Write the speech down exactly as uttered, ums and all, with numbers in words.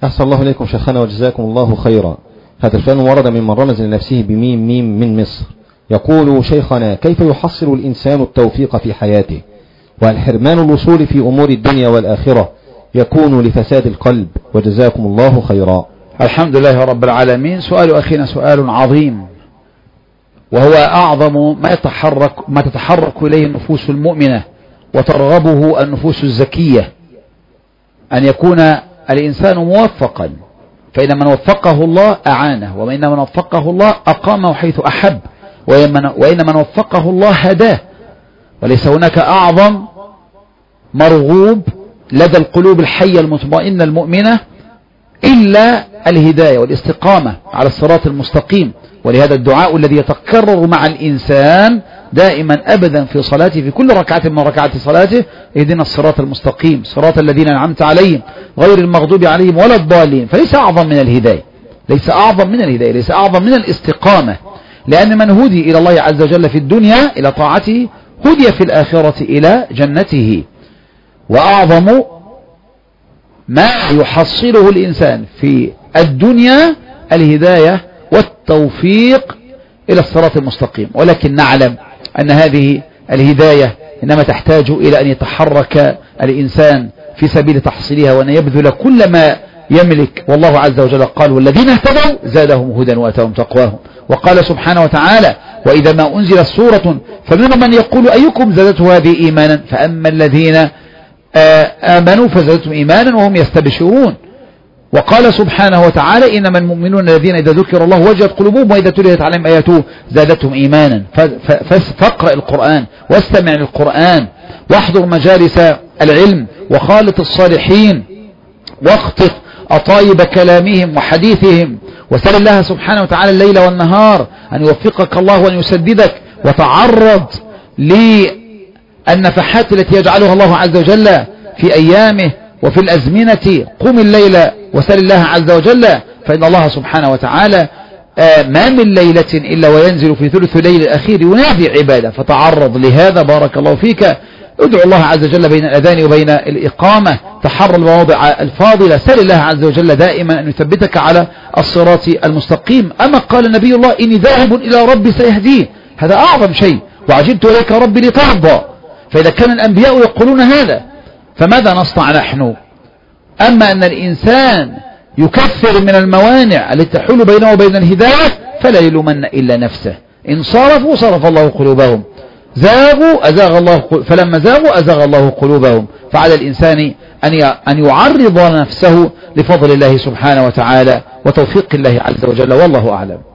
أحسن الله إليكم شيخنا وجزاكم الله خيرا. هذا الفن ورد ممن رمز لنفسه بميم ميم من مصر، يقول: شيخنا، كيف يحصل الإنسان التوفيق في حياته؟ وهل حرمان الوصول في أمور الدنيا والآخرة يكون لفساد القلب؟ وجزاكم الله خيرا. الحمد لله رب العالمين. سؤال أخينا سؤال عظيم، وهو أعظم ما يتحرك ما تتحرك إليه النفوس المؤمنة وترغبه النفوس الزكية، أن يكون الإنسان موفقا، فإن من وفقه الله أعانه، وإن من وفقه الله أقامه حيث أحب، وإن من وفقه الله هداه. وليس هناك أعظم مرغوب لدى القلوب الحية المطمئنة المؤمنة إلا الهداية والاستقامة على الصراط المستقيم. ولهذا الدعاء الذي يتكرر مع الإنسان دائما أبدا في صلاته، في كل ركعة من ركعات صلاته: اهدنا الصراط المستقيم صراط الذين أنعمت عليهم غير المغضوب عليهم ولا الضالين. فليس أعظم من الهداية، ليس أعظم من الهداية، ليس أعظم من الاستقامة، لأن من هدي إلى الله عز وجل في الدنيا إلى طاعته هدي في الآخرة إلى جنته. وأعظم ما يحصله الإنسان في الدنيا الهداية والتوفيق إلى الصراط المستقيم. ولكن نعلم أن هذه الهداية إنما تحتاج إلى أن يتحرك الإنسان في سبيل تحصيلها، وأن يبذل كل ما يملك. والله عز وجل قال: والذين اهتدوا زادهم هدى وآتاهم تقواهم. وقال سبحانه وتعالى: وإذا ما أنزلت سورة فمنهم من يقول أيكم زادته هذه إيمانا، فأما الذين آمنوا فزادتهم إيمانا وهم يستبشرون. وقال سبحانه وتعالى: إنما المؤمنون الذين إذا ذكر الله وجلت قلوبهم وإذا تليت عليهم آياته زادتهم إيمانا. فاقرأ القرآن واستمع للقرآن واحضر مجالس العلم وخالط الصالحين واخطف أطايب كلامهم وحديثهم، وسل الله سبحانه وتعالى الليل والنهار أن يوفقك الله وأن يسددك، وتعرض للنفحات التي يجعلها الله عز وجل في أيامه وفي الأزمنة. قم الليل وسل الله عز وجل، فإن الله سبحانه وتعالى ما من ليلة إلا وينزل في ثلث الليل الأخير ينادي عباده، فتعرض لهذا. بارك الله فيك. ادعو الله عز وجل بين الأذان وبين الإقامة، تحرى المواضع الفاضلة، سل الله عز وجل دائما أن يثبتك على الصراط المستقيم. أما قال نبي الله: إني ذاهب إلى ربي سيهديه. هذا أعظم شيء. وعجبت إليك ربي لترضى. فإذا كان الأنبياء يقولون هذا فماذا نصنع نحن؟ أما أن الإنسان يكثر من الموانع التي تحول بينه وبين الهداية فلا يلومن إلا نفسه. إن صرفوا صرف الله قلوبهم، زاغوا أزاغ الله، فلما زاغوا أزاغ الله قلوبهم. فعلى الإنسان أن يعرض نفسه لفضل الله سبحانه وتعالى وتوفيق الله عز وجل، والله أعلم.